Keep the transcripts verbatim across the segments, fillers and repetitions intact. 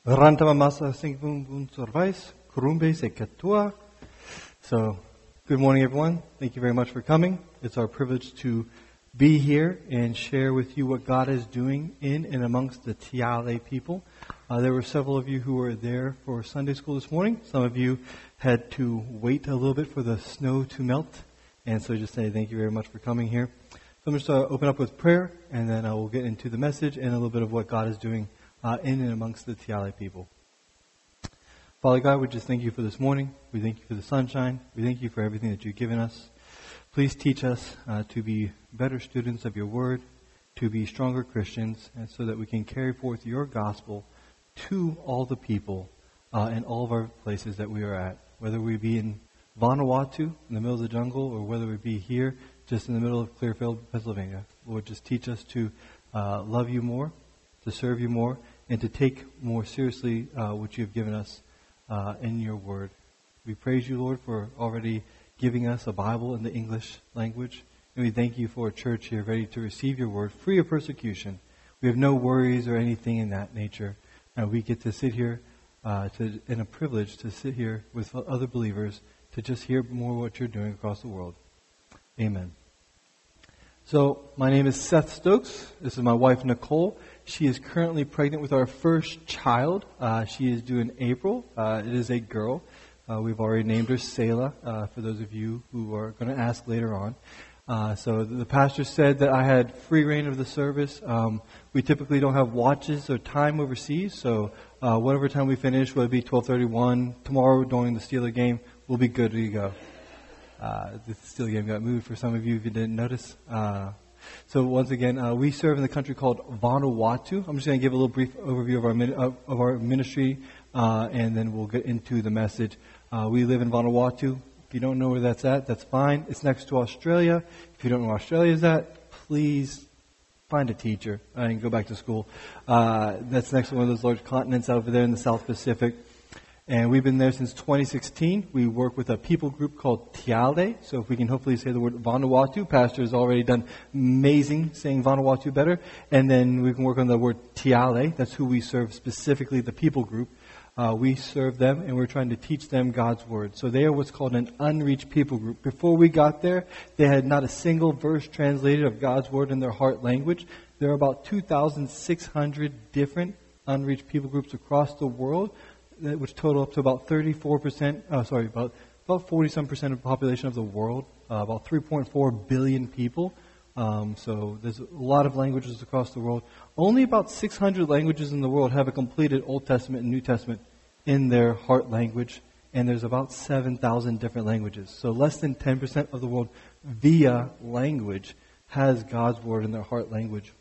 Rantamamasa Singvun Survais, Kurumbe Sekatua. So, good morning, everyone. Thank you very much for coming. It's our privilege to be here and share with you what God is doing in and amongst the Tiale people. Uh, there were several of you who were there for Sunday school this morning. Some of you had to wait a little bit for the snow to melt. And so just say thank you very much for coming here. So I'm just going to open up with prayer, and then I will get into the message and a little bit of what God is doing uh, in and amongst the Tiale people. Father God, we just thank you for this morning. We thank you for the sunshine. We thank you for everything that you've given us. Please teach us uh, to be better students of your word, to be stronger Christians, and so that we can carry forth your gospel to all the people uh, in all of our places that we are at, whether we be in Vanuatu, in the middle of the jungle, or whether we be here, just in the middle of Clearfield, Pennsylvania. Lord, just teach us to uh, love you more, to serve you more, and to take more seriously uh, what you have given us uh, in your word. We praise you, Lord, for already giving us a Bible in the English language. And we thank you for a church here ready to receive your word, free of persecution. We have no worries or anything in that nature. And we get to sit here, uh, to, and a privilege to sit here with other believers to just hear more what you're doing across the world. Amen. So, my name is Seth Stokes. This is my wife, Nicole. She is currently pregnant with our first child. Uh, she is due in April. Uh, it is a girl. Uh, we've already named her Selah, uh, for those of you who are going to ask later on. Uh, so the pastor said that I had free reign of the service. Um, we typically don't have watches or time overseas, so uh, whatever time we finish, whether it be twelve thirty-one, tomorrow during the Steeler game, we'll be good to go. Uh, the Steeler game got moved for some of you if you didn't notice. Uh, so once again, uh, we serve in the country called Vanuatu. I'm just going to give a little brief overview of our min- of, of our ministry, uh, and then we'll get into the message. Uh, we live in Vanuatu. If you don't know where that's at, that's fine. It's next to Australia. If you don't know where Australia is at, please find a teacher and go back to school. Uh, that's next to one of those large continents over there in the South Pacific. And we've been there since twenty sixteen. We work with a people group called Tiale. So if we can hopefully say the word Vanuatu. Pastor has already done amazing saying Vanuatu better. And then we can work on the word Tiale. That's who we serve specifically, the people group. Uh, we serve them, and we're trying to teach them God's word. So they are what's called an unreached people group. Before we got there, they had not a single verse translated of God's word in their heart language. There are about two thousand six hundred different unreached people groups across the world, which total up to about thirty-four percent, oh, sorry, about about forty-some percent of the population of the world, uh, about three point four billion people. Um, so there's a lot of languages across the world. Only about six hundred languages in the world have a completed Old Testament and New Testament in their heart language, and there's about seven thousand different languages. So less than ten percent of the world via language has God's word in their heart language.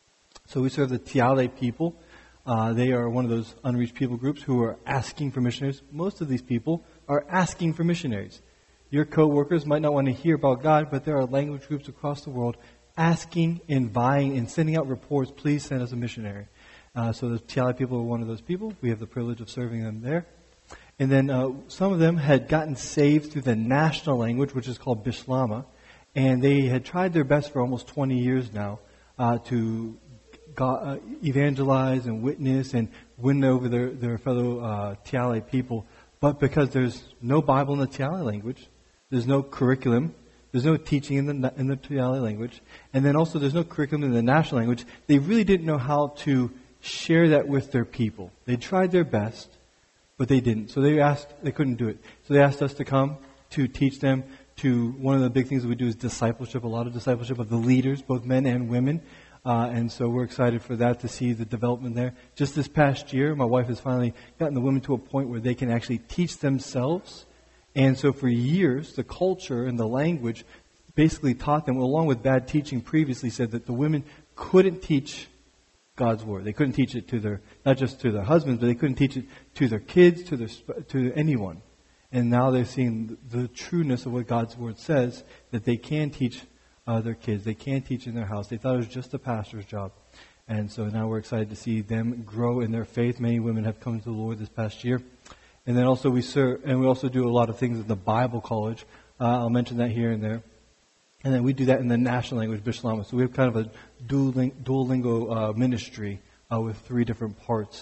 So we serve the Tiale people. Uh, they are one of those unreached people groups who are asking for missionaries. Most of these people are asking for missionaries. Your co-workers might not want to hear about God, but there are language groups across the world asking and vying and sending out reports, please send us a missionary. Uh, so the Tiale people are one of those people. We have the privilege of serving them there. And then uh, some of them had gotten saved through the national language, which is called Bislama. And they had tried their best for almost twenty years now uh, to God, uh, evangelize and witness and win over their, their fellow uh, Tiale people. But because there's no Bible in the Tiale language, there's no curriculum, there's no teaching in the in the Tiale language, and then also there's no curriculum in the national language, they really didn't know how to share that with their people. They tried their best, but they didn't. So they asked, they couldn't do it. So they asked us to come to teach them. To one of the big things that we do is discipleship, a lot of discipleship of the leaders, both men and women. Uh, and so we're excited for that, to see the development there. Just this past year, my wife has finally gotten the women to a point where they can actually teach themselves. And so for years, the culture and the language basically taught them, along with bad teaching previously, said that the women couldn't teach God's word. They couldn't teach it to their, not just to their husbands, but they couldn't teach it to their kids, to their, to anyone. And now they're seeing the trueness of what God's word says, that they can teach uh, their kids. They can teach in their house. They thought it was just a pastor's job. And so now we're excited to see them grow in their faith. Many women have come to the Lord this past year. And then also we serve, and we also do a lot of things in the Bible college. Uh, I'll mention that here and there. And then we do that in the national language, Bislama. So we have kind of a dual, dual lingo uh, ministry uh, with three different parts.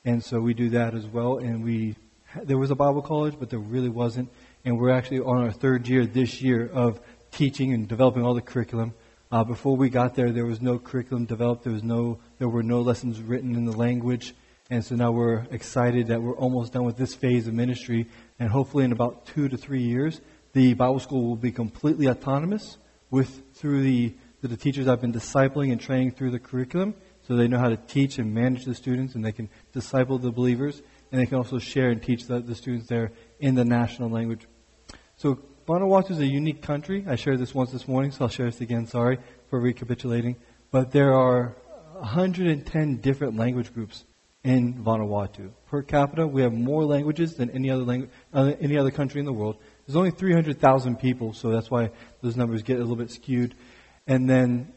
And so we do that as well. And we there was a Bible college, but there really wasn't. And we're actually on our third year this year of teaching and developing all the curriculum. Uh, before we got there, there was no curriculum developed. There was no, there were no lessons written in the language. And so now we're excited that we're almost done with this phase of ministry. And hopefully in about two to three years, the Bible school will be completely autonomous with through the, through the teachers I've been discipling and training through the curriculum. So they know how to teach and manage the students, and they can disciple the believers. And they can also share and teach the, the students there in the national language. So Vanuatu is a unique country. I shared this once this morning, so I'll share this again. Sorry for recapitulating. But there are one hundred ten different language groups in Vanuatu. Per capita, we have more languages than any other language, uh, any other country in the world. There's only three hundred thousand people, so that's why those numbers get a little bit skewed. And then,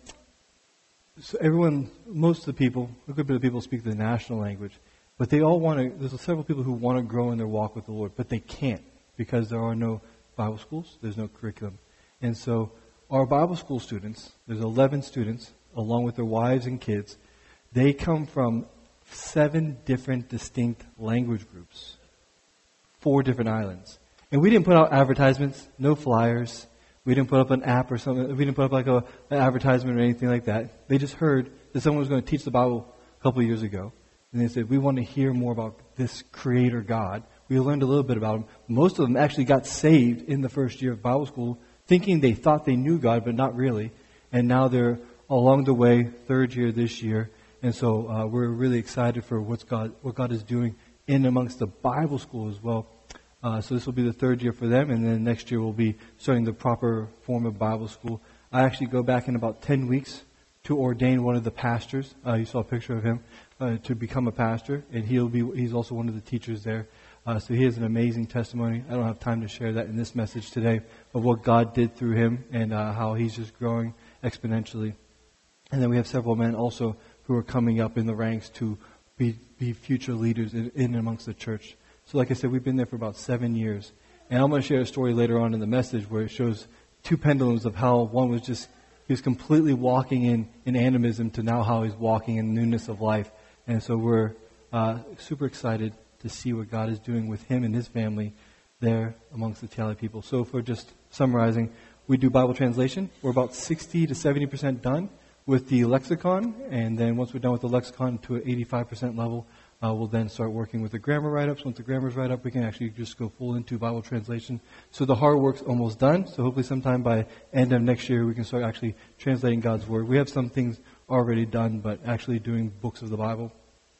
so everyone, most of the people, a good bit of people speak the national language. But they all want to, there's several people who want to grow in their walk with the Lord, but they can't because there are no Bible schools, there's no curriculum. And so our Bible school students, there's eleven students, along with their wives and kids, they come from seven different distinct language groups, four different islands. And we didn't put out advertisements, no flyers. We didn't put up an app or something. We didn't put up like a, an advertisement or anything like that. They just heard that someone was going to teach the Bible a couple of years ago. And they said, we want to hear more about this Creator God. We learned a little bit about Him. Most of them actually got saved in the first year of Bible school, thinking they thought they knew God, but not really. And now they're along the way, third year this year. And so uh, we're really excited for what's God, what God is doing in amongst the Bible school as well. Uh, so this will be the third year for them, and then next year we'll be starting the proper form of Bible school. I actually go back in about ten weeks to ordain one of the pastors. Uh, you saw a picture of him uh, to become a pastor, and he'll be he's also one of the teachers there. Uh, so he has an amazing testimony. I don't have time to share that in this message today, of what God did through him and uh, how he's just growing exponentially. And then we have several men also who are coming up in the ranks to be, be future leaders in, in amongst the church. So like I said, we've been there for about seven years. And I'm going to share a story later on in the message where it shows two pendulums of how one was just, he was completely walking in, in animism to now how he's walking in newness of life. And so we're uh, super excited to see what God is doing with him and his family there amongst the Tiali people. So for just summarizing, we do Bible translation. We're about sixty to seventy percent done with the lexicon. And then once we're done with the lexicon to an eighty-five percent level, Uh, we'll then start working with the grammar write-ups. Once the grammar's right up, we can actually just go full into Bible translation. So the hard work's almost done. So hopefully sometime by end of next year, we can start actually translating God's Word. We have some things already done, but actually doing books of the Bible.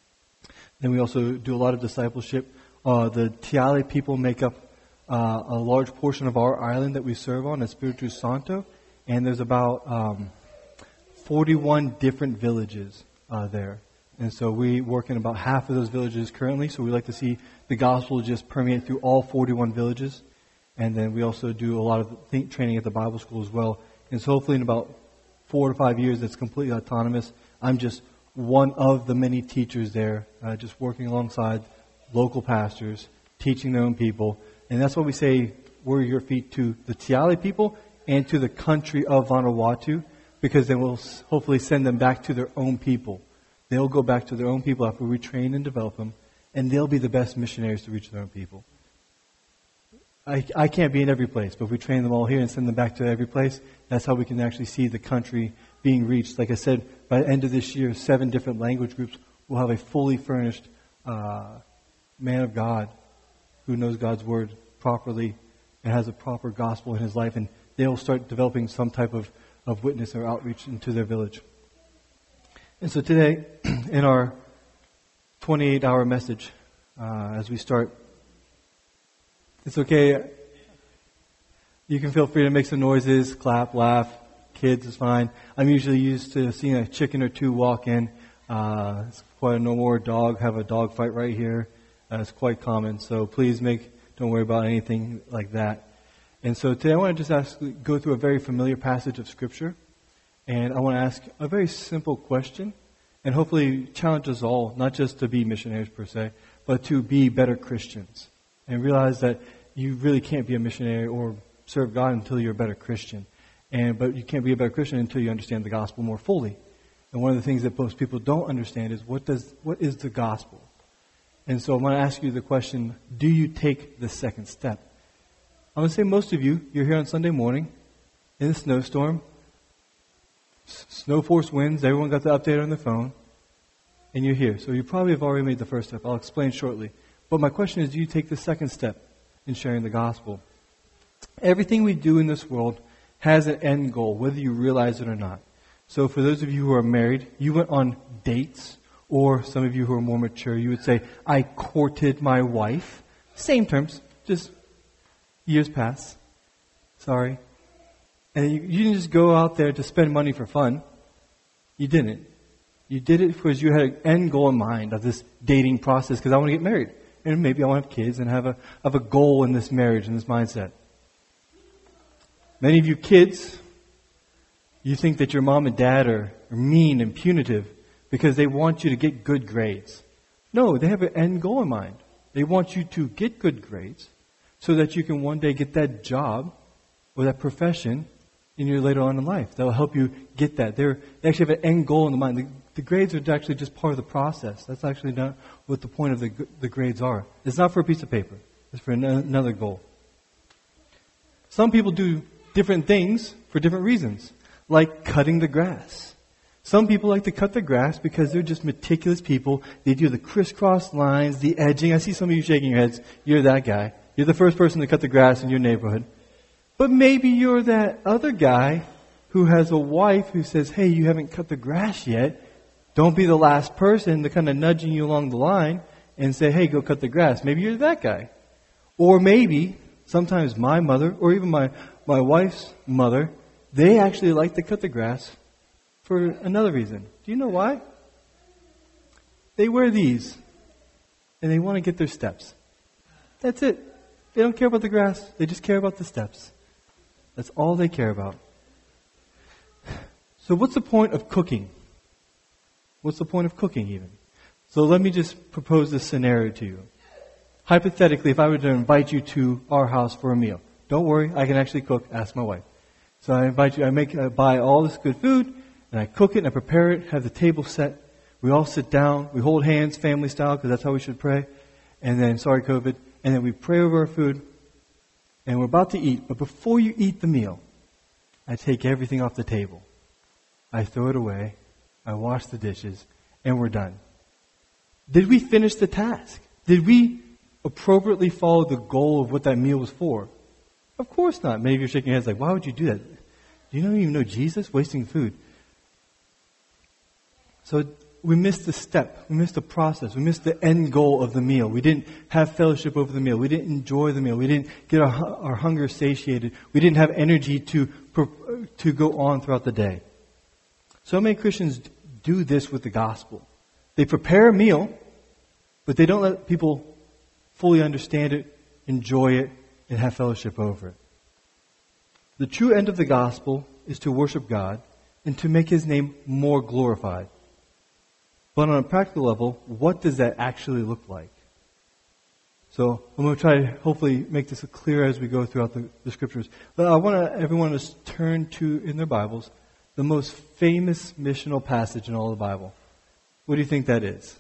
Then we also do a lot of discipleship. Uh, the Tiali people make up uh, a large portion of our island that we serve on, Espiritu Santo. And there's about um, forty-one different villages uh, there. And so we work in about half of those villages currently. So we like to see the gospel just permeate through all forty-one villages. And then we also do a lot of think training at the Bible school as well. And so hopefully in about four to five years, it's completely autonomous. I'm just one of the many teachers there, uh, just working alongside local pastors, teaching their own people. And that's why we say we're your feet to the Tiali people and to the country of Vanuatu, because then we'll hopefully send them back to their own people. They'll go back to their own people after we train and develop them, and they'll be the best missionaries to reach their own people. I, I can't be in every place, but if we train them all here and send them back to every place, that's how we can actually see the country being reached. Like I said, by the end of this year, seven different language groups will have a fully furnished uh, man of God who knows God's Word properly and has a proper gospel in his life, and they'll start developing some type of, of witness or outreach into their village. And so today, in our twenty-eight hour message, uh, as we start, it's okay. You can feel free to make some noises, clap, laugh. Kids is fine. I'm usually used to seeing a chicken or two walk in. Uh, it's quite a normal. Or dog have a dog fight right here. Uh, it's quite common. So please make don't worry about anything like that. And so today I want to just ask, go through a very familiar passage of Scripture. And I want to ask a very simple question and hopefully challenge us all, not just to be missionaries per se, but to be better Christians. And realize that you really can't be a missionary or serve God until you're a better Christian. And but you can't be a better Christian until you understand the gospel more fully. And one of the things that most people don't understand is what does what is the gospel? And so I'm going to ask you the question, do you take the second step? I'm going to say most of you, you're here on Sunday morning in a snowstorm, s- snow force winds, everyone got the update on their phone, and you're here. So you probably have already made the first step. I'll explain shortly. But my question is, do you take the second step in sharing the gospel? Everything we do in this world has an end goal, whether you realize it or not. So for those of you who are married, you went on dates, or some of you who are more mature, you would say, I courted my wife. Same terms, just years pass. Sorry. And you, you didn't just go out there to spend money for fun. You didn't. You did it because you had an end goal in mind of this dating process, because I want to get married. And maybe I want to have kids and have a, have a goal in this marriage and this mindset. Many of you kids, you think that your mom and dad are, are mean and punitive because they want you to get good grades. No, they have an end goal in mind. They want you to get good grades so that you can one day get that job or that profession in your later on in life. That will help you get that. They're, they actually have an end goal in the mind. The, the grades are actually just part of the process. That's actually not what the point of the, the grades are. It's not for a piece of paper. It's for an, another goal. Some people do different things for different reasons, like cutting the grass. Some people like to cut the grass because they're just meticulous people. They do the crisscross lines, the edging. I see some of you shaking your heads. You're that guy. You're the first person to cut the grass in your neighborhood. But maybe you're that other guy who has a wife who says, hey, you haven't cut the grass yet. Don't be the last person to kind of nudging you along the line and say, hey, go cut the grass. Maybe you're that guy. Or maybe sometimes my mother or even my, my wife's mother, they actually like to cut the grass for another reason. Do you know why? They wear these and they want to get their steps. That's it. They don't care about the grass. They just care about the steps. That's all they care about. So what's the point of cooking? What's the point of cooking even? So let me just propose this scenario to you. Hypothetically, if I were to invite you to our house for a meal, don't worry, I can actually cook. Ask my wife. So I invite you, I make, I buy all this good food, and I cook it, and I prepare it, have the table set. We all sit down, we hold hands, family style, because that's how we should pray. And then, sorry COVID, and then we pray over our food, and we're about to eat. But before you eat the meal, I take everything off the table. I throw it away, I wash the dishes, and we're done. Did we finish the task? Did we appropriately follow the goal of what that meal was for? Of course not. Many of you are shaking your heads like, why would you do that? Do you not even know Jesus? Wasting food. So we missed the step. We missed the process. We missed the end goal of the meal. We didn't have fellowship over the meal. We didn't enjoy the meal. We didn't get our, our hunger satiated. We didn't have energy to, to go on throughout the day. So many Christians do this with the gospel. They prepare a meal, but they don't let people fully understand it, enjoy it, and have fellowship over it. The true end of the gospel is to worship God and to make His name more glorified. But on a practical level, what does that actually look like? So I'm going to try to hopefully make this clear as we go throughout the, the scriptures. But I want everyone to turn to, in their Bibles, the most famous missional passage in all the Bible. What do you think that is?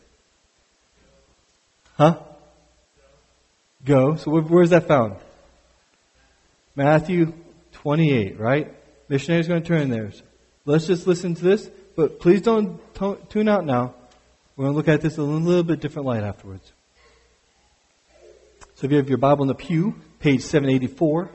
Huh? Go. So where, where's that found? Matthew twenty-eight, right? Missionary's going to turn there. So let's just listen to this, but please don't t- tune out now. We're going to look at this in a little bit different light afterwards. So if you have your Bible in the pew, page seven eighty-four,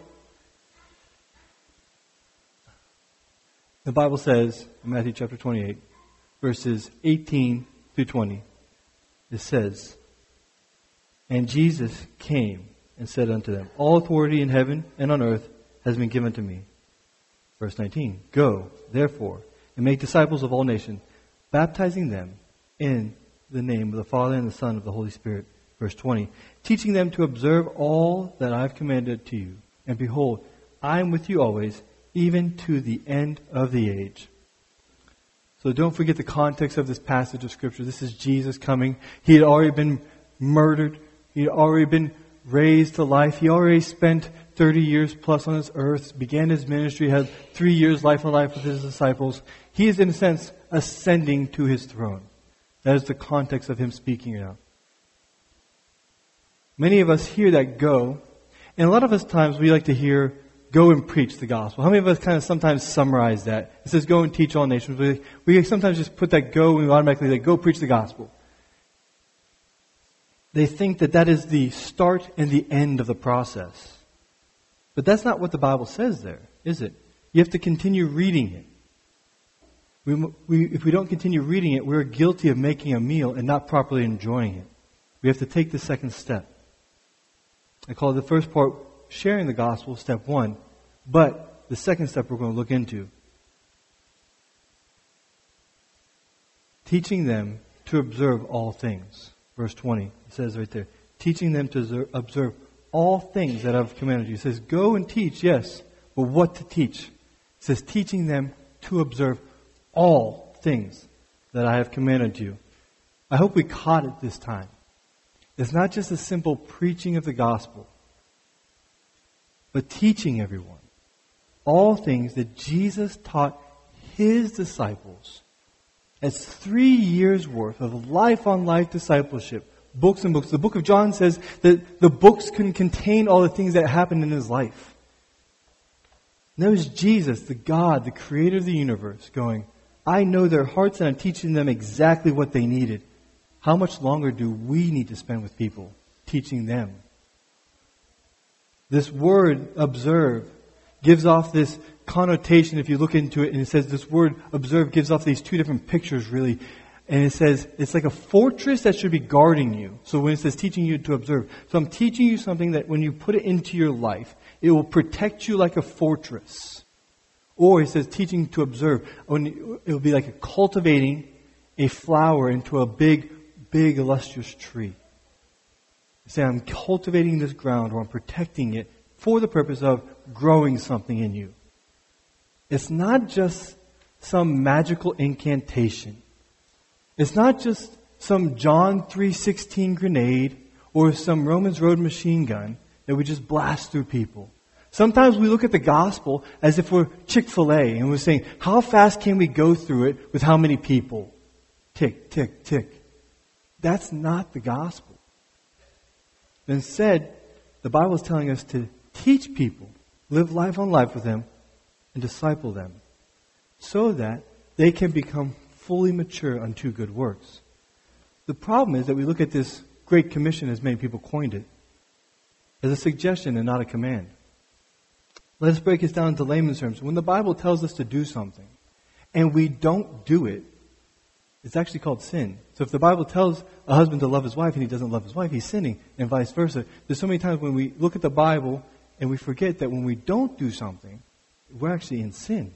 the Bible says, in Matthew chapter twenty-eight, verses eighteen through twenty, it says, and Jesus came and said unto them, all authority in heaven and on earth has been given to me. Verse nineteen, go, therefore, and make disciples of all nations, baptizing them in the name of the Father and the Son of the Holy Spirit. Verse twenty, teaching them to observe all that I have commanded to you. And behold, I am with you always, even to the end of the age. So don't forget the context of this passage of Scripture. This is Jesus coming. He had already been murdered. He had already been raised to life. He already spent thirty years plus on this earth, began his ministry, had three years life on life with his disciples. He is, in a sense, ascending to his throne. That is the context of him speaking it out. Many of us hear that go, and a lot of us times we like to hear go and preach the gospel. How many of us kind of sometimes summarize that? It says go and teach all nations. We, we sometimes just put that go and we automatically like go preach the gospel. They think that that is the start and the end of the process. But that's not what the Bible says there, is it? You have to continue reading it. We, we, if we don't continue reading it, we're guilty of making a meal and not properly enjoying it. We have to take the second step. I call the first part sharing the gospel, step one. But the second step we're going to look into. Teaching them to observe all things. Verse twenty, it says right there. Teaching them to observe all things that I've commanded you. It says, go and teach, yes, but what to teach? It says, teaching them to observe all things that I have commanded you. I hope we caught it this time. It's not just a simple preaching of the gospel, but teaching everyone all things that Jesus taught His disciples. It's three years worth of life-on-life discipleship, books and books. The book of John says that the books can contain all the things that happened in His life. And that was Jesus, the God, the creator of the universe, going, I know their hearts and I'm teaching them exactly what they needed. How much longer do we need to spend with people teaching them? This word, observe, gives off this connotation, if you look into it, and it says this word, observe, gives off these two different pictures, really. And it says, it's like a fortress that should be guarding you. So when it says teaching you to observe, so I'm teaching you something that when you put it into your life, it will protect you like a fortress. Or it says teaching to observe, it will be like a cultivating a flower into a big, big, illustrious tree. Say, I'm cultivating this ground, or I'm protecting it for the purpose of growing something in you. It's not just some magical incantation. It's not just some John three sixteen grenade or some Romans Road machine gun that we just blast through people. Sometimes we look at the gospel as if we're Chick-fil-A and we're saying, how fast can we go through it with how many people? Tick, tick, tick. That's not the gospel. Instead, the Bible is telling us to teach people, live life on life with them, and disciple them so that they can become fully mature unto good works. The problem is that we look at this Great Commission, as many people coined it, as a suggestion and not a command. Let us break this down into layman's terms. When the Bible tells us to do something and we don't do it, it's actually called sin. So if the Bible tells a husband to love his wife and he doesn't love his wife, he's sinning, and vice versa. There's so many times when we look at the Bible and we forget that when we don't do something, we're actually in sin.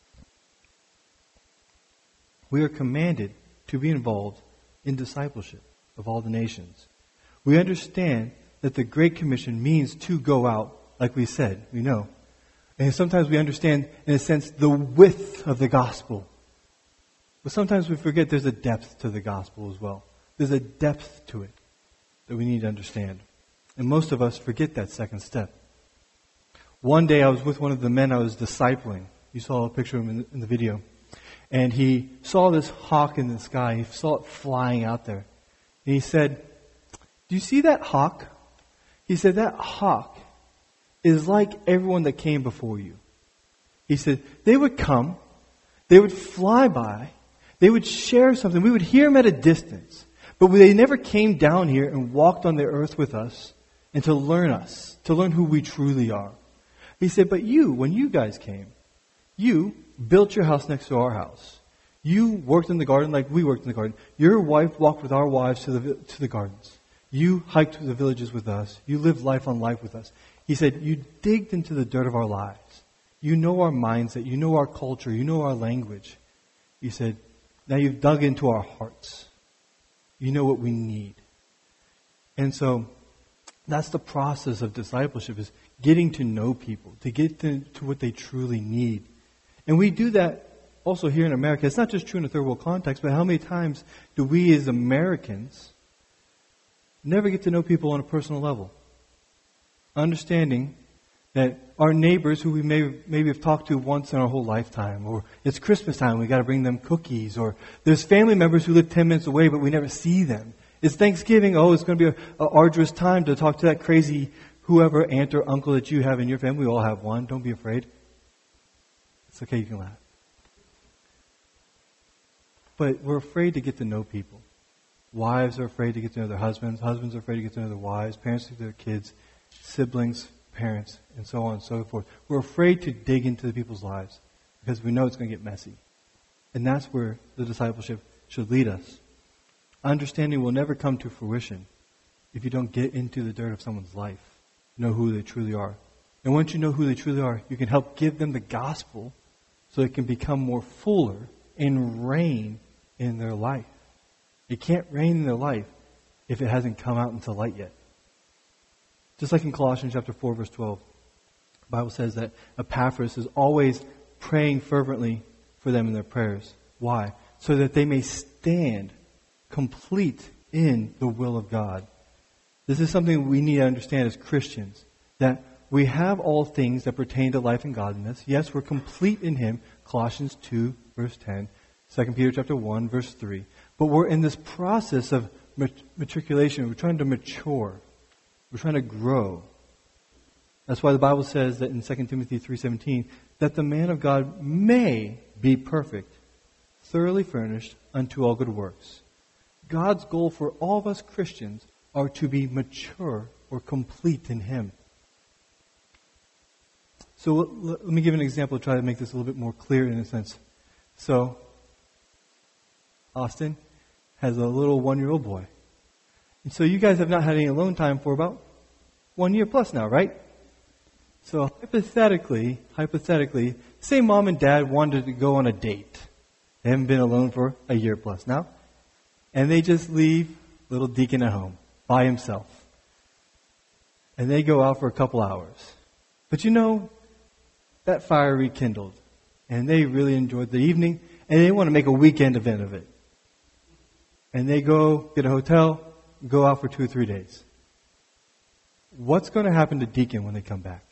We are commanded to be involved in discipleship of all the nations. We understand that the Great Commission means to go out, like we said, we know. And sometimes we understand, in a sense, the width of the gospel. But sometimes we forget there's a depth to the gospel as well. There's a depth to it that we need to understand. And most of us forget that second step. One day I was with one of the men I was discipling. You saw a picture of him in the, in the video. And he saw this hawk in the sky. He saw it flying out there. And he said, do you see that hawk? He said, that hawk is like everyone that came before you. He said, they would come, they would fly by, they would share something. We would hear them at a distance. But they never came down here and walked on the earth with us and to learn us, to learn who we truly are. He said, but you, when you guys came, you built your house next to our house. You worked in the garden like we worked in the garden. Your wife walked with our wives to the to the gardens. You hiked to the villages with us. You lived life on life with us. He said, you digged into the dirt of our lives. You know our mindset. You know our culture. You know our language. He said, now you've dug into our hearts. You know what we need. And so that's the process of discipleship, is getting to know people, to get to, to what they truly need. And we do that also here in America. It's not just true in a third world context, but how many times do we as Americans never get to know people on a personal level? Understanding that our neighbors who we may maybe have talked to once in our whole lifetime, or it's Christmas time, we got to bring them cookies, or there's family members who live ten minutes away but we never see them. It's Thanksgiving. Oh, it's going to be an arduous time to talk to that crazy whoever aunt or uncle that you have in your family. We all have one. Don't be afraid. It's okay. You can laugh. But we're afraid to get to know people. Wives are afraid to get to know their husbands. Husbands are afraid to get to know their wives. Parents to their kids. Siblings, parents, and so on and so forth. We're afraid to dig into the people's lives because we know it's going to get messy. And that's where the discipleship should lead us. Understanding will never come to fruition if you don't get into the dirt of someone's life, know who they truly are. And once you know who they truly are, you can help give them the gospel so it can become more fuller and reign in their life. It can't reign in their life if it hasn't come out into light yet. Just like in Colossians chapter four, verse twelve, the Bible says that Epaphras is always praying fervently for them in their prayers. Why? So that they may stand complete in the will of God. This is something we need to understand as Christians, that we have all things that pertain to life and godliness. Yes, we're complete in Him, Colossians two, verse ten, Second Peter chapter one, verse three. But we're in this process of matriculation. We're trying to mature. We're trying to grow. That's why the Bible says that in Second Timothy three seventeen, that the man of God may be perfect, thoroughly furnished unto all good works. God's goal for all of us Christians are to be mature or complete in Him. So let me give an example to try to make this a little bit more clear in a sense. So, Austin has a little one-year-old boy. And so you guys have not had any alone time for about one year plus now, right? So hypothetically, hypothetically, say mom and dad wanted to go on a date. They haven't been alone for a year plus now. And they just leave little Deacon at home by himself. And they go out for a couple hours. But you know, that fire rekindled. And they really enjoyed the evening. And they want to make a weekend event of it. And they go get a hotel, go out for two or three days. What's going to happen to Deacon when they come back?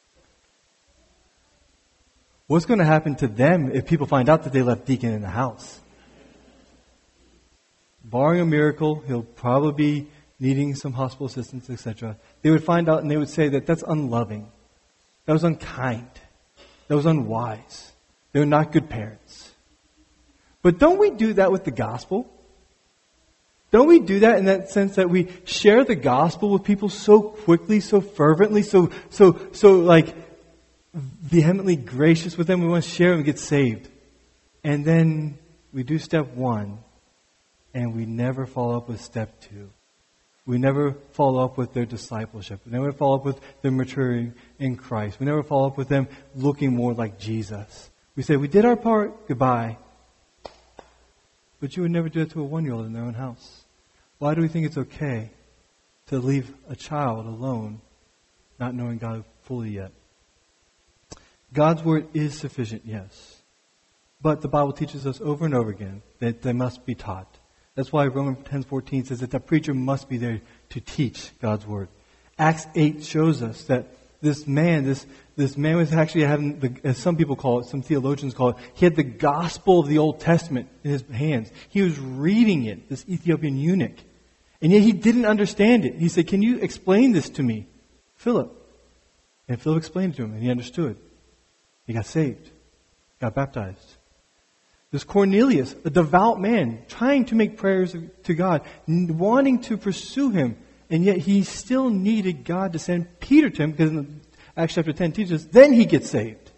What's going to happen to them if people find out that they left Deacon in the house? Barring a miracle, he'll probably be needing some hospital assistance, et cetera. They would find out and they would say that that's unloving. That was unkind. That was unwise. They were not good parents. But don't we do that with the gospel? Don't we do that in that sense that we share the gospel with people so quickly, so fervently, so so so like vehemently gracious with them? We want to share them and get saved. And then we do step one, and we never follow up with step two. We never follow up with their discipleship. We never follow up with their maturing in Christ. We never follow up with them looking more like Jesus. We say, we did our part, goodbye. But you would never do that to a one-year-old in their own house. Why do we think it's okay to leave a child alone, not knowing God fully yet? God's word is sufficient, yes. But the Bible teaches us over and over again that they must be taught. That's why Romans ten fourteen says that the preacher must be there to teach God's word. Acts eight shows us that this man, this this man was actually having, the, as some people call it, some theologians call it, he had the gospel of the Old Testament in his hands. He was reading it, this Ethiopian eunuch. And yet he didn't understand it. He said, can you explain this to me, Philip? And Philip explained it to him, and he understood. He got saved, got baptized. There's Cornelius, a devout man, trying to make prayers to God, wanting to pursue Him, and yet he still needed God to send Peter to him, because in Acts chapter ten teaches us, then he gets saved.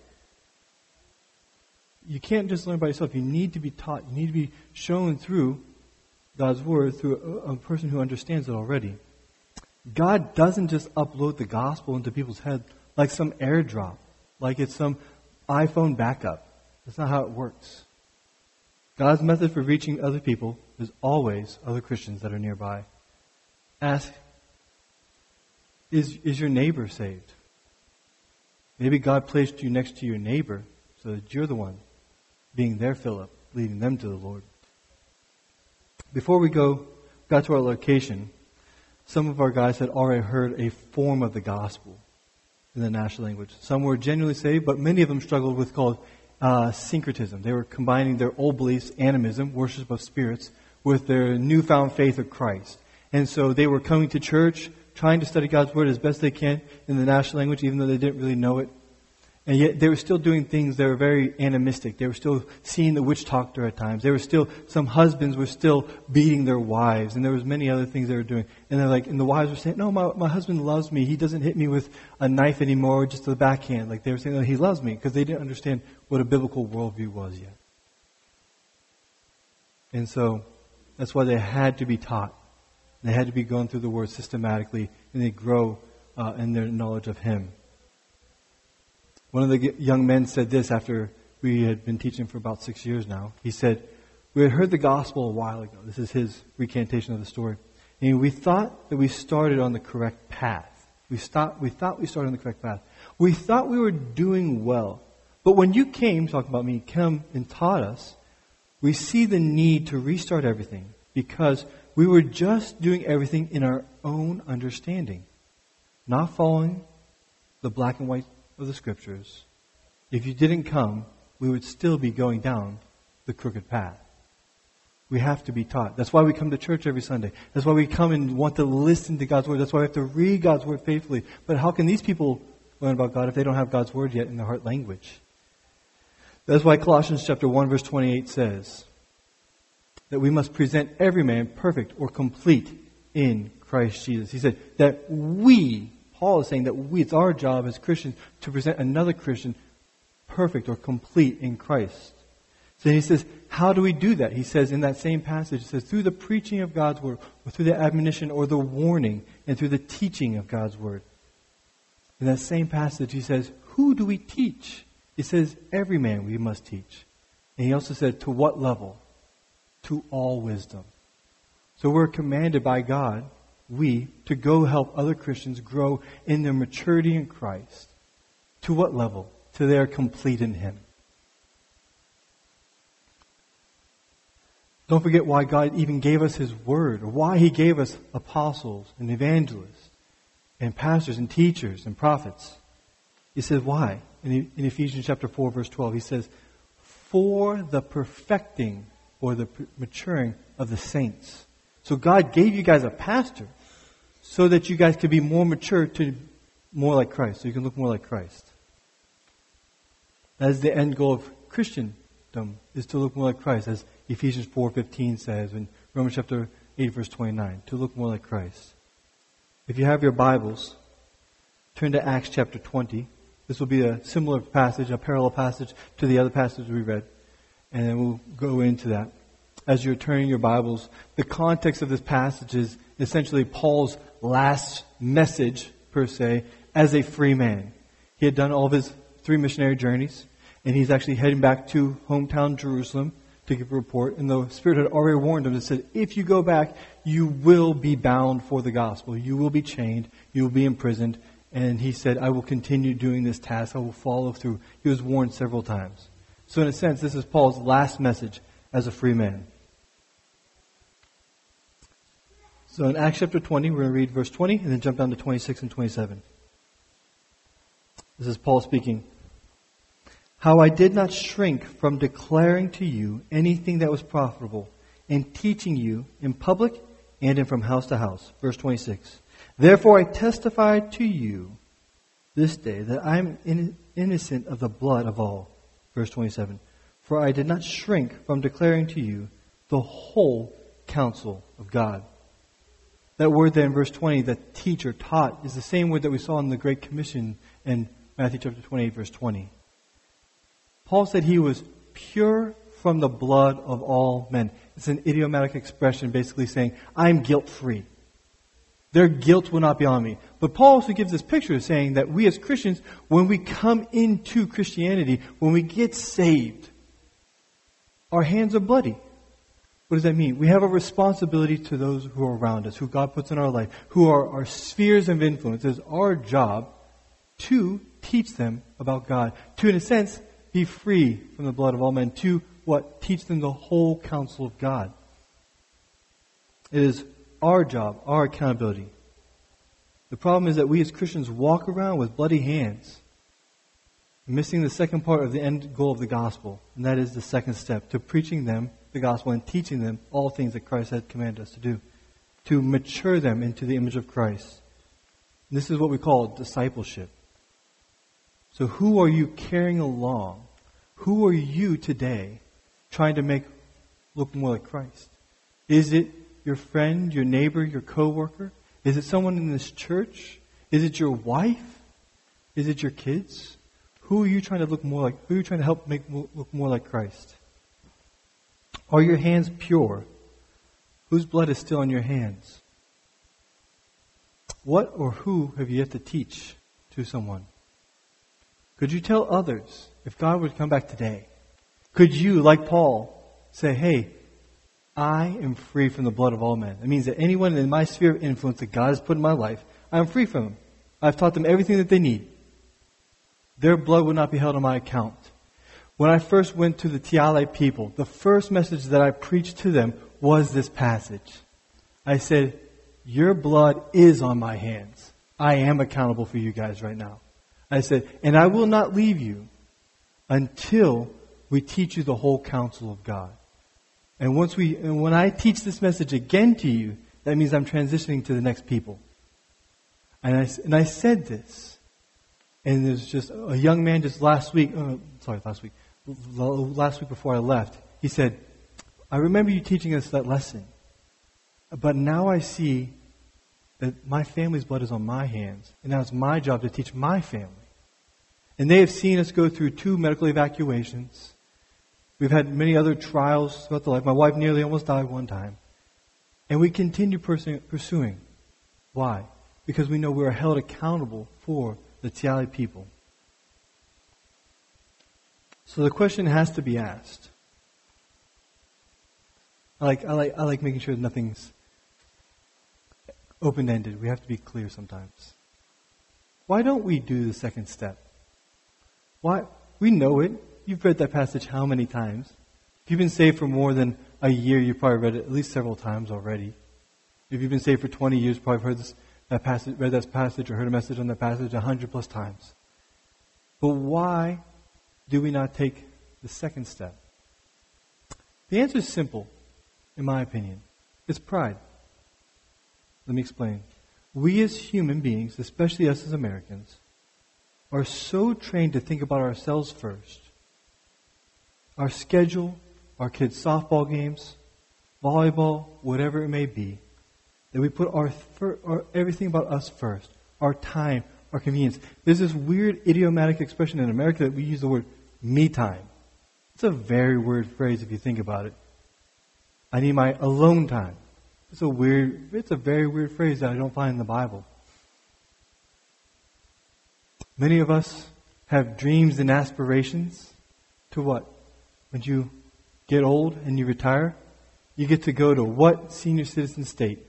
You can't just learn by yourself. You need to be taught. You need to be shown through God's Word, through a, a person who understands it already. God doesn't just upload the gospel into people's head like some airdrop, like it's some iPhone backup. That's not how it works. God's method for reaching other people is always other Christians that are nearby. Ask, is, is your neighbor saved? Maybe God placed you next to your neighbor so that you're the one being their Philip, leading them to the Lord. Before we go, got to our location, some of our guys had already heard a form of the gospel in the national language. Some were genuinely saved, but many of them struggled with called uh, syncretism. They were combining their old beliefs, animism, worship of spirits, with their newfound faith of Christ. And so they were coming to church, trying to study God's Word as best they can in the national language, even though they didn't really know it. And yet they were still doing things that were very animistic. They were still seeing the witch doctor at times. There were still, some husbands were still beating their wives. And there was many other things they were doing. And they're like, and the wives were saying, no, my, my husband loves me. He doesn't hit me with a knife anymore, just a backhand. Like they were saying, no, he loves me. Because they didn't understand what a biblical worldview was yet. And so that's why they had to be taught. They had to be going through the Word systematically. And they grow uh, in their knowledge of Him. One of the young men said this after we had been teaching for about six years now. He said, we had heard the gospel a while ago. This is his recantation of the story. And we thought that we started on the correct path. We, stopped, we thought we started on the correct path. We thought we were doing well. But when you came, talking about me, come and taught us, we see the need to restart everything because we were just doing everything in our own understanding. Not following the black and white of the Scriptures. If you didn't come, we would still be going down the crooked path. We have to be taught. That's why we come to church every Sunday. That's why we come and want to listen to God's Word. That's why we have to read God's Word faithfully. But how can these people learn about God if they don't have God's Word yet in their heart language? That's why Colossians chapter one verse twenty-eight says that we must present every man perfect or complete in Christ Jesus. He said that we Paul is saying that we, it's our job as Christians to present another Christian perfect or complete in Christ. So he says, how do we do that? He says in that same passage, he says, through the preaching of God's Word, or through the admonition or the warning, and through the teaching of God's Word. In that same passage, he says, who do we teach? He says, every man we must teach. And he also said, to what level? To all wisdom. So we're commanded by God, we, to go help other Christians grow in their maturity in Christ. To what level? To their complete in Him. Don't forget why God even gave us His Word, or why He gave us apostles and evangelists and pastors and teachers and prophets. He says why? In, in Ephesians chapter four verse twelve, He says, for the perfecting or the maturing of the saints. So God gave you guys a pastor so that you guys could be more mature to more like Christ. So you can look more like Christ. That is the end goal of Christendom, is to look more like Christ, as Ephesians four fifteen says, and Romans chapter eight verse twenty-nine, to look more like Christ. If you have your Bibles, turn to Acts chapter twenty. This will be a similar passage, a parallel passage to the other passage we read. And then we'll go into that. As you're turning your Bibles, the context of this passage is essentially Paul's last message, per se, as a free man. He had done all of his three missionary journeys, and he's actually heading back to hometown Jerusalem to give a report. And the Spirit had already warned him and said, if you go back, you will be bound for the gospel. You will be chained. You will be imprisoned. And he said, I will continue doing this task. I will follow through. He was warned several times. So in a sense, this is Paul's last message as a free man. So in Acts chapter twenty, we're going to read verse twenty and then jump down to twenty-six and twenty-seven. This is Paul speaking. How I did not shrink from declaring to you anything that was profitable, and teaching you in public and in from house to house. Verse twenty-six. Therefore I testify to you this day that I am in, innocent of the blood of all. Verse twenty-seven. For I did not shrink from declaring to you the whole counsel of God. That word there in verse twenty, that teach or taught, is the same word that we saw in the Great Commission in Matthew chapter twenty-eight, verse twenty. Paul said he was pure from the blood of all men. It's an idiomatic expression basically saying, I'm guilt-free. Their guilt will not be on me. But Paul also gives this picture saying that we as Christians, when we come into Christianity, when we get saved, our hands are bloody. What does that mean? We have a responsibility to those who are around us, who God puts in our life, who are our spheres of influence. It's our job to teach them about God. To, in a sense, be free from the blood of all men. To what? Teach them the whole counsel of God. It is our job, our accountability. The problem is that we as Christians walk around with bloody hands, missing the second part of the end goal of the gospel, and that is the second step, to preaching them the gospel and teaching them all things that Christ had commanded us to do, to mature them into the image of Christ. And this is what we call discipleship. So who are you carrying along? Who are you today trying to make look more like Christ? Is it your friend, your neighbor, your coworker? Is it someone in this church? Is it your wife? Is it your kids? Who are you trying to look more like? Who are you trying to help make look more like Christ? Are your hands pure? Whose blood is still on your hands? What or who have you yet to teach to someone? Could you tell others if God would come back today? Could you, like Paul, say, hey, I am free from the blood of all men. That means that anyone in my sphere of influence that God has put in my life, I am free from them. I've taught them everything that they need. Their blood will not be held on my account. When I first went to the Tiale people, the first message that I preached to them was this passage. I said, your blood is on my hands. I am accountable for you guys right now. I said, and I will not leave you until we teach you the whole counsel of God. And once we, and when I teach this message again to you, that means I'm transitioning to the next people. And I, and I said this. And there's just a young man just last week, uh, sorry, last week, last week before I left, he said, I remember you teaching us that lesson, but now I see that my family's blood is on my hands, and now it's my job to teach my family. And they have seen us go through two medical evacuations. We've had many other trials throughout the life. My wife nearly almost died one time. And we continue pursuing. pursuing. Why? Because we know we're held accountable for the Tiale people. So the question has to be asked. I like, I like, I like making sure that nothing's open-ended. We have to be clear sometimes. Why don't we do the second step? Why? We know it. You've read that passage how many times? If you've been saved for more than a year, you've probably read it at least several times already. If you've been saved for twenty years, you've probably heard this, that passage, read that passage or heard a message on that passage a hundred plus times. But why do we not take the second step? The answer is simple, in my opinion. It's pride. Let me explain. We as human beings, especially us as Americans, are so trained to think about ourselves first. Our schedule, our kids' softball games, volleyball, whatever it may be, that we put our, fir- our everything about us first. Our time, our convenience. There's this weird idiomatic expression in America that we use the word me time. It's a very weird phrase if you think about it. I need my alone time. It's a weird, it's a very weird phrase that I don't find in the Bible. Many of us have dreams and aspirations to what? When you get old and you retire, you get to go to what senior citizen state?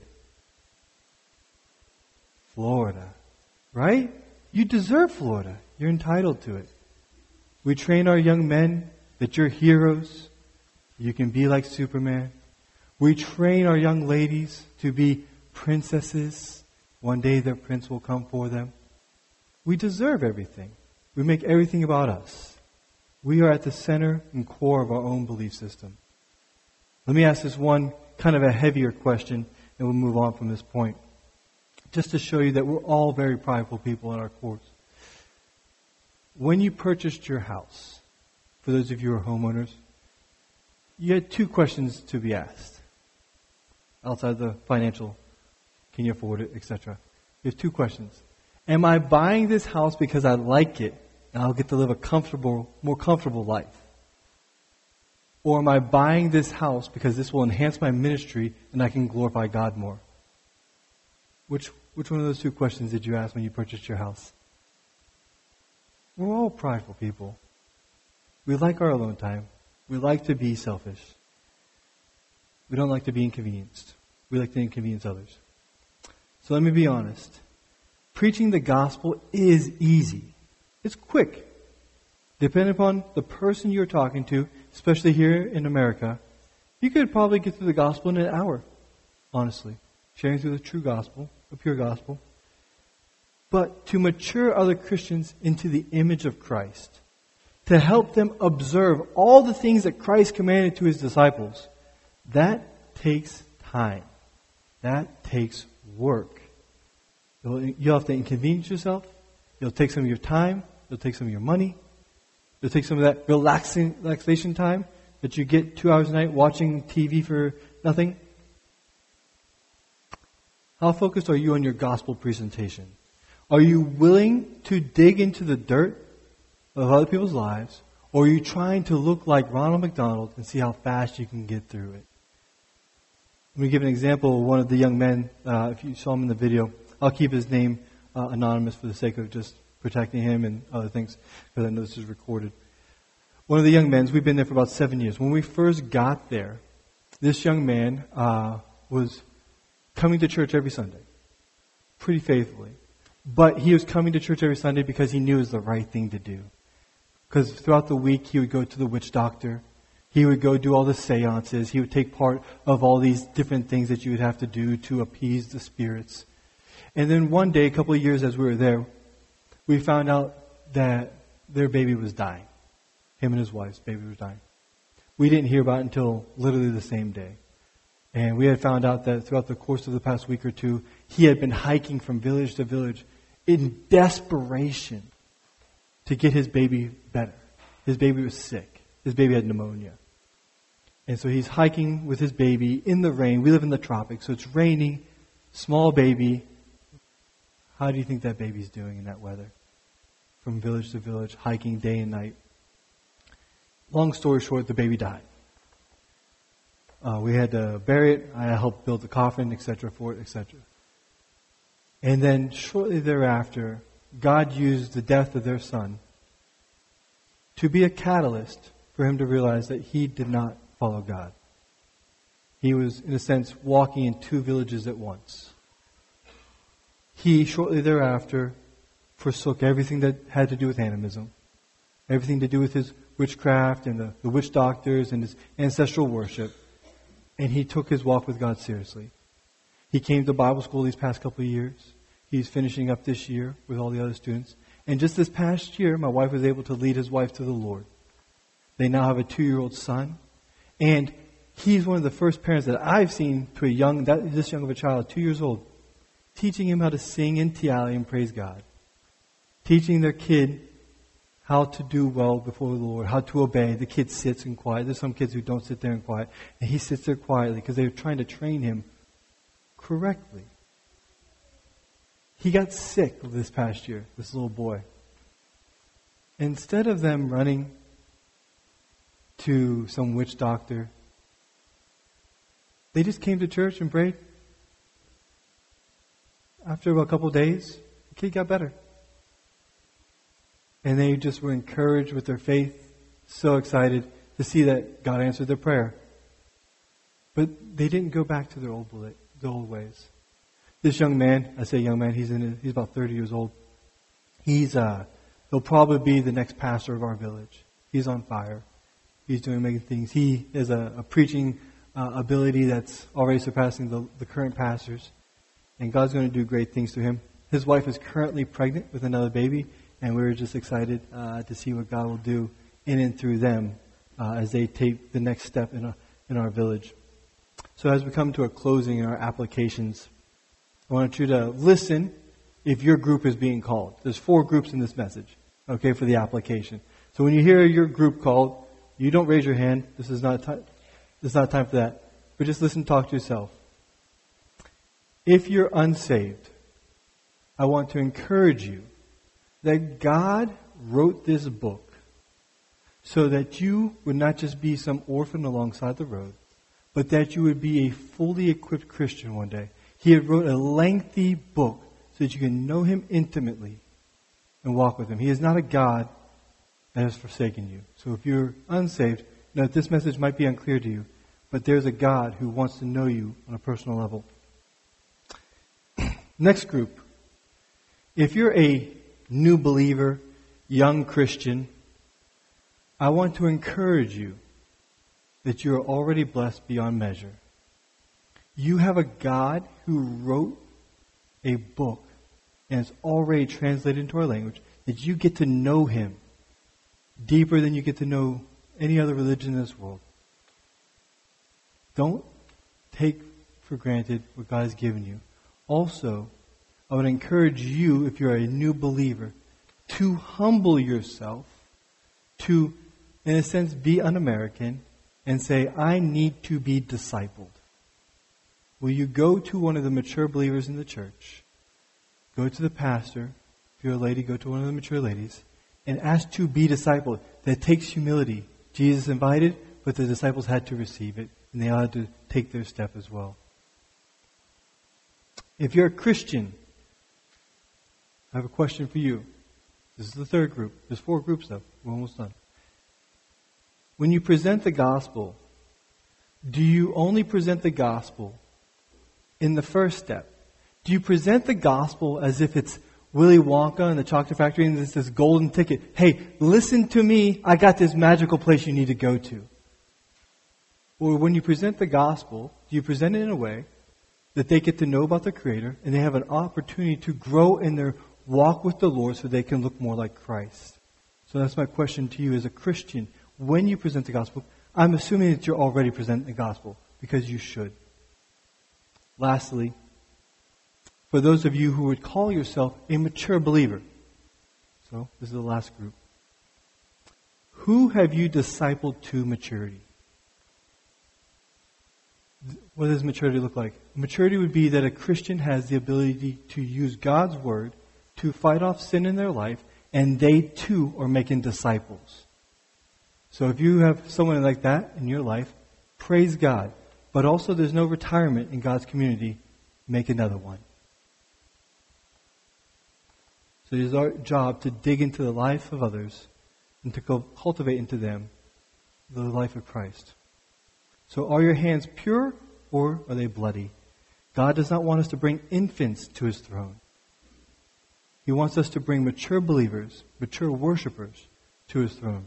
Florida. Right? You deserve Florida. You're entitled to it. We train our young men that you're heroes. You can be like Superman. We train our young ladies to be princesses. One day their prince will come for them. We deserve everything. We make everything about us. We are at the center and core of our own belief system. Let me ask this one kind of a heavier question, and we'll move on from this point. Just to show you that we're all very prideful people in our cores. When you purchased your house, for those of you who are homeowners, you had two questions to be asked. Outside the financial, can you afford it, et cetera. You have two questions. Am I buying this house because I like it and I'll get to live a comfortable, more comfortable life? Or am I buying this house because this will enhance my ministry and I can glorify God more? Which which one of those two questions did you ask when you purchased your house? We're all prideful people. We like our alone time. We like to be selfish. We don't like to be inconvenienced. We like to inconvenience others. So let me be honest. Preaching the gospel is easy. It's quick. Depending upon the person you're talking to, especially here in America, you could probably get through the gospel in an hour, honestly. Sharing through the true gospel, the pure gospel. But to mature other Christians into the image of Christ, to help them observe all the things that Christ commanded to His disciples, That takes time. That takes work. You'll, you'll have to inconvenience yourself. You'll take some of your time. You'll take some of your money. You'll take some of that relaxing, relaxation time that you get two hours a night watching T V for nothing. How focused are you on your gospel presentation? Are you willing to dig into the dirt of other people's lives, or are you trying to look like Ronald McDonald and see how fast you can get through it? Let me give an example of one of the young men. Uh, if you saw him in the video, I'll keep his name uh, anonymous for the sake of just protecting him and other things, because I know this is recorded. One of the young men, we've been there for about seven years. When we first got there, this young man uh, was coming to church every Sunday, pretty faithfully. But he was coming to church every Sunday because he knew it was the right thing to do. Because throughout the week, he would go to the witch doctor. He would go do all the seances. He would take part of all these different things that you would have to do to appease the spirits. And then one day, a couple of years as we were there, we found out that their baby was dying. Him and his wife's baby was dying. We didn't hear about it until literally the same day. And we had found out that throughout the course of the past week or two, he had been hiking from village to village in desperation to get his baby better. His baby was sick. His baby had pneumonia. And so he's hiking with his baby in the rain. We live in the tropics, so it's raining, small baby. How do you think that baby's doing in that weather? From village to village, hiking day and night. Long story short, the baby died. Uh, we had to bury it. I helped build the coffin, et cetera, for it, et cetera. And then shortly thereafter, God used the death of their son to be a catalyst for him to realize that he did not follow God. He was, in a sense, walking in two villages at once. He, shortly thereafter, forsook everything that had to do with animism, everything to do with his witchcraft and the, the witch doctors and his ancestral worship, and he took his walk with God seriously. He came to Bible school these past couple of years. He's finishing up this year with all the other students. And just this past year, my wife was able to lead his wife to the Lord. They now have a two-year-old son. And he's one of the first parents that I've seen to a young, that, this young of a child, two years old, teaching him how to sing in Tiali and praise God. Teaching their kid how to do well before the Lord, how to obey. The kid sits in quiet. There's some kids who don't sit there in quiet. And he sits there quietly because they're trying to train him correctly. He got sick this past year, this little boy. Instead of them running to some witch doctor, they just came to church and prayed. After a couple of days, the kid got better. And they just were encouraged with their faith, so excited to see that God answered their prayer. But they didn't go back to their old, their old ways. This young man, I say young man, he's in. He's about thirty years old. He's uh, he'll probably be the next pastor of our village. He's on fire. He's doing amazing things. He has a, a preaching uh, ability that's already surpassing the, the current pastors, and God's going to do great things through him. His wife is currently pregnant with another baby, and we're just excited uh, to see what God will do in and through them uh, as they take the next step in our, in our village. So as we come to a closing in our applications, I want you to listen if your group is being called. There's four groups in this message, okay, for the application. So when you hear your group called, you don't raise your hand. This is not time. This is not time for that. But just listen, talk to yourself. If you're unsaved, I want to encourage you that God wrote this book so that you would not just be some orphan alongside the road, but that you would be a fully equipped Christian one day. He had wrote a lengthy book so that you can know Him intimately and walk with Him. He is not a God that has forsaken you. So if you're unsaved, know that this message might be unclear to you, but there's a God who wants to know you on a personal level. Next group. If you're a new believer, young Christian, I want to encourage you that you are already blessed beyond measure. You have a God who wrote a book and it's already translated into our language, that you get to know Him deeper than you get to know any other religion in this world. Don't take for granted what God has given you. Also, I would encourage you, if you're a new believer, to humble yourself, to, in a sense, be un-American, and say, I need to be discipled. Will you go to one of the mature believers in the church, go to the pastor, if you're a lady, go to one of the mature ladies, and ask to be discipled? That takes humility. Jesus invited, but the disciples had to receive it, and they had to take their step as well. If you're a Christian, I have a question for you. This is the third group. There's four groups though. We're almost done. When you present the gospel, do you only present the gospel in the first step? Do you present the gospel as if it's Willy Wonka and the Chocolate Factory and it's this golden ticket? Hey, listen to me. I got this magical place you need to go to. Or when you present the gospel, do you present it in a way that they get to know about the Creator and they have an opportunity to grow in their walk with the Lord so they can look more like Christ? So that's my question to you as a Christian. When you present the gospel, I'm assuming that you're already presenting the gospel, because you should. Lastly, for those of you who would call yourself a mature believer, so this is the last group, who have you discipled to maturity? What does maturity look like? Maturity would be that a Christian has the ability to use God's Word to fight off sin in their life, and they too are making disciples. So if you have someone like that in your life, praise God. But also there's no retirement in God's community. Make another one. So it is our job to dig into the life of others and to cultivate into them the life of Christ. So are your hands pure or are they bloody? God does not want us to bring infants to His throne. He wants us to bring mature believers, mature worshipers to His throne.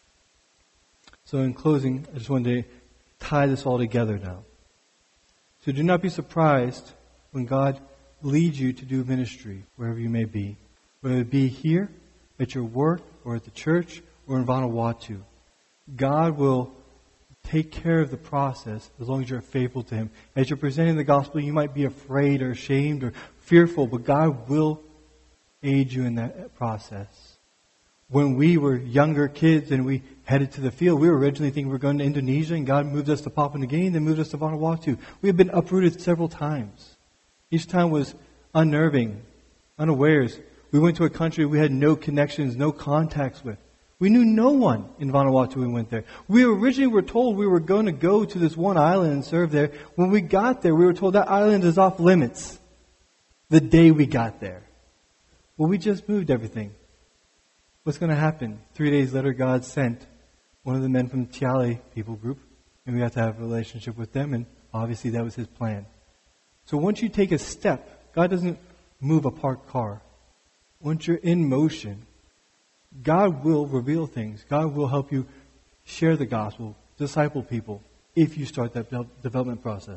So in closing, I just wanted to tie this all together now. So do not be surprised when God leads you to do ministry, wherever you may be. Whether it be here, at your work, or at the church, or in Vanuatu. God will take care of the process as long as you're faithful to Him. As you're presenting the gospel, you might be afraid or ashamed or fearful, but God will aid you in that process. When we were younger kids and we headed to the field, we were originally thinking we were going to Indonesia, and God moved us to Papua New Guinea, then moved us to Vanuatu. We have been uprooted several times. Each time was unnerving, unawares. We went to a country we had no connections, no contacts with. We knew no one in Vanuatu when we went there. We originally were told we were going to go to this one island and serve there. When we got there, we were told that island is off limits the day we got there. Well, we just moved everything. What's going to happen? Three days later, God sent one of the men from Tiale people group, and we got to have a relationship with them, and obviously that was His plan. So once you take a step, God doesn't move a parked car. Once you're in motion, God will reveal things. God will help you share the gospel, disciple people, if you start that development process.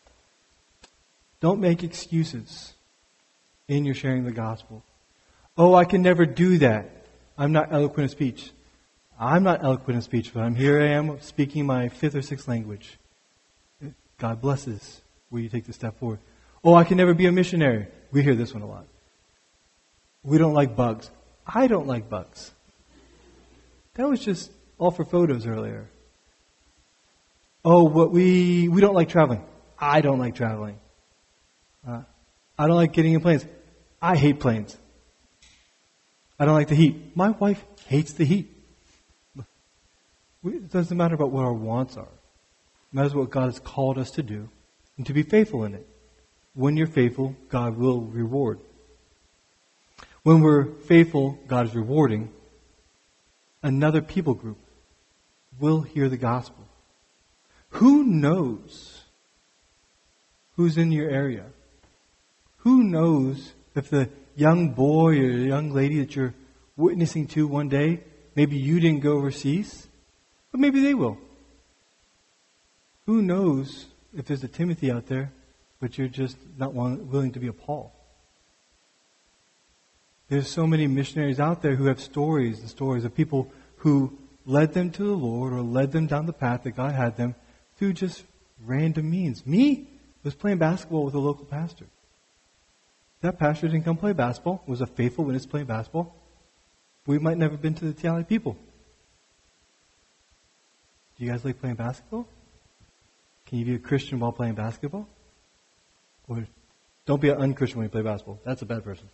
Don't make excuses in your sharing the gospel. Oh, I can never do that. I'm not eloquent of speech. I'm not eloquent of speech, but I'm here I am speaking my fifth or sixth language. God blesses where you take the step forward. Oh, I can never be a missionary. We hear this one a lot. We don't like bugs. I don't like bugs. That was just all for photos earlier. Oh, what we we don't like traveling. I don't like traveling. Uh, I don't like getting in planes. I hate planes. I don't like the heat. My wife hates the heat. It doesn't matter about what our wants are. It matters what God has called us to do and to be faithful in it. When you're faithful, God will reward. When we're faithful, God is rewarding. Another people group will hear the gospel. Who knows who's in your area? Who knows if the young boy or young lady that you're witnessing to one day, maybe you didn't go overseas, but maybe they will. Who knows if there's a Timothy out there, but you're just not willing to be a Paul? There's so many missionaries out there who have stories and stories of people who led them to the Lord or led them down the path that God had them through just random means. Me was playing basketball with a local pastor. That pastor didn't come play basketball, was a faithful witness playing basketball. We might never have been to the T L A people. Do you guys like playing basketball? Can you be a Christian while playing basketball? Or don't be an unchristian when you play basketball. That's a bad person.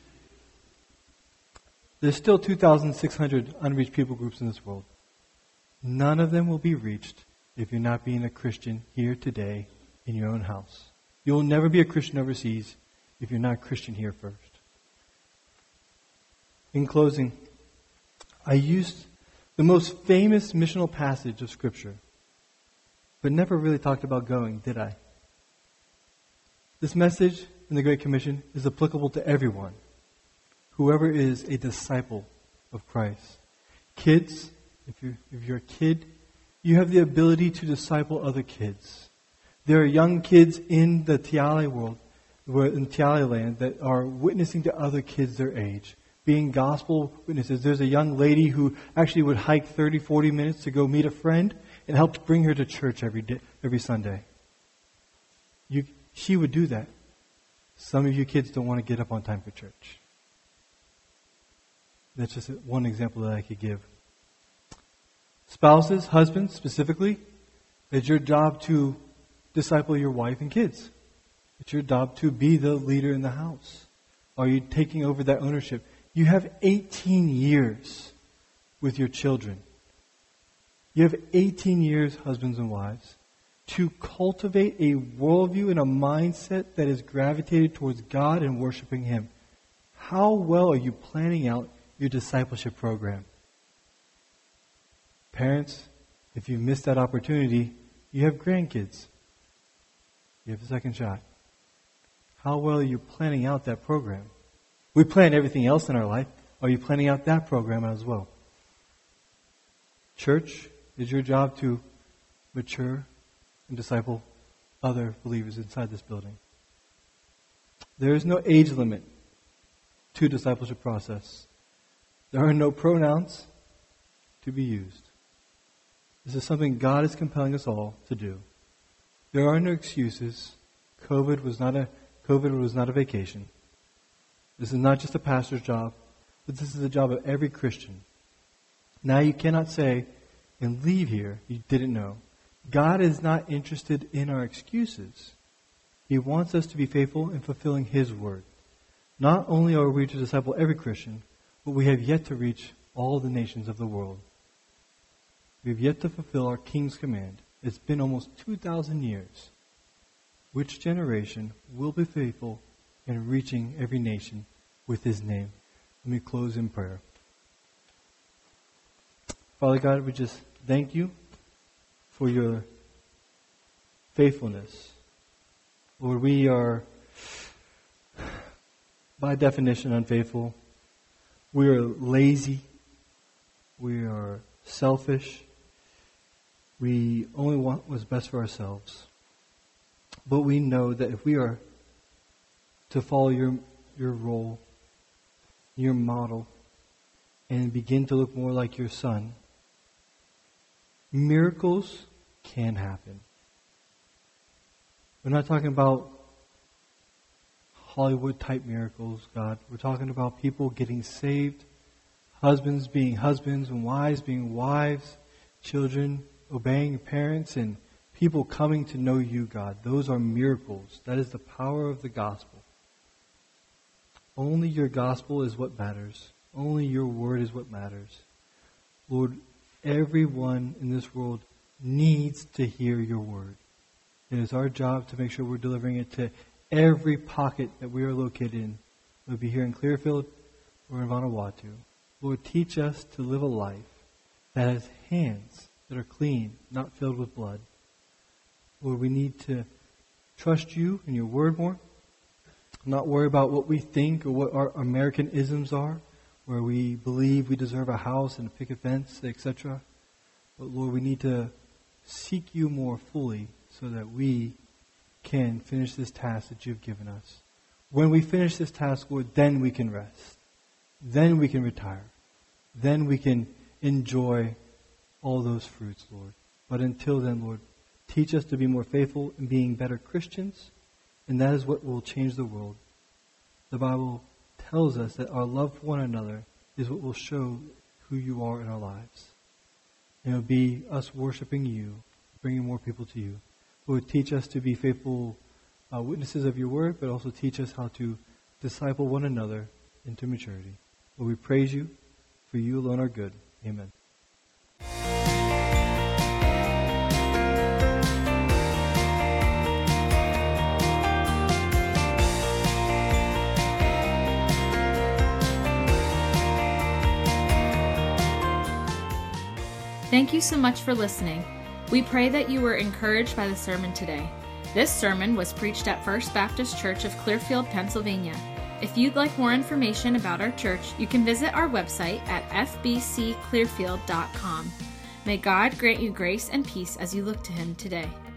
There's still two thousand six hundred unreached people groups in this world. None of them will be reached if you're not being a Christian here today in your own house. You'll never be a Christian overseas if you're not a Christian here first. In closing, I used the most famous missional passage of Scripture, but never really talked about going, did I? This message in the Great Commission is applicable to everyone, whoever is a disciple of Christ. Kids, if you're, if you're a kid, you have the ability to disciple other kids. There are young kids in the Tiale world, in Tiale land, that are witnessing to other kids their age, being gospel witnesses. There's a young lady who actually would hike thirty, forty minutes to go meet a friend and help bring her to church every day, every Sunday. You, she would do that. Some of you kids don't want to get up on time for church. That's just one example that I could give. Spouses, husbands specifically, it's your job to disciple your wife and kids. It's your job to be the leader in the house. Are you taking over that ownership? You have eighteen years with your children. You have eighteen years, husbands and wives, to cultivate a worldview and a mindset that is gravitated towards God and worshiping Him. How well are you planning out your discipleship program? Parents, if you missed that opportunity, you have grandkids. You have a second shot. How well are you planning out that program? We plan everything else in our life. Are you planning out that program as well? Church, is your job to mature and disciple other believers inside this building. There is no age limit to discipleship process. There are no pronouns to be used. This is something God is compelling us all to do. There are no excuses. COVID was not a COVID was not a vacation. This is not just a pastor's job, but this is the job of every Christian. Now you cannot say and leave here you didn't know. God is not interested in our excuses. He wants us to be faithful in fulfilling His word. Not only are we to disciple every Christian, but we have yet to reach all the nations of the world. We have yet to fulfill our King's command. It's been almost two thousand years. Which generation will be faithful in reaching every nation with His name? Let me close in prayer. Father God, we just thank You for Your faithfulness. Lord, we are, by definition, unfaithful. We are lazy. We are selfish. We only want what's best for ourselves. But we know that if we are to follow your your role, your model, and begin to look more like Your Son, miracles can happen. We're not talking about Hollywood-type miracles, God. We're talking about people getting saved, husbands being husbands and wives being wives, children obeying parents, and people coming to know You, God. Those are miracles. That is the power of the gospel. Only Your gospel is what matters. Only Your word is what matters. Lord, everyone in this world needs to hear Your word. It is our job to make sure we're delivering it to every pocket that we are located in. Whether it be here in Clearfield or in Vanuatu. Lord, teach us to live a life that has hands that are clean, not filled with blood. Lord, we need to trust You and Your word more. Not worry about what we think or what our American isms are, where we believe we deserve a house and a picket fence, et cetera. But Lord, we need to seek You more fully so that we can finish this task that You've given us. When we finish this task, Lord, then we can rest. Then we can retire. Then we can enjoy all those fruits, Lord. But until then, Lord, Teach us to be more faithful in being better Christians, and that is what will change the world. The Bible tells us that our love for one another is what will show who you are in our lives. And it will be us worshiping you, bringing more people to you. Lord, teach us to be faithful uh, witnesses of your word, but also teach us how to disciple one another into maturity. Lord, we praise you, for you alone are good. Amen. Thank you so much for listening. We pray that you were encouraged by the sermon today. This sermon was preached at First Baptist Church of Clearfield, Pennsylvania. If you'd like more information about our church, you can visit our website at f b c clearfield dot com. May God grant you grace and peace as you look to Him today.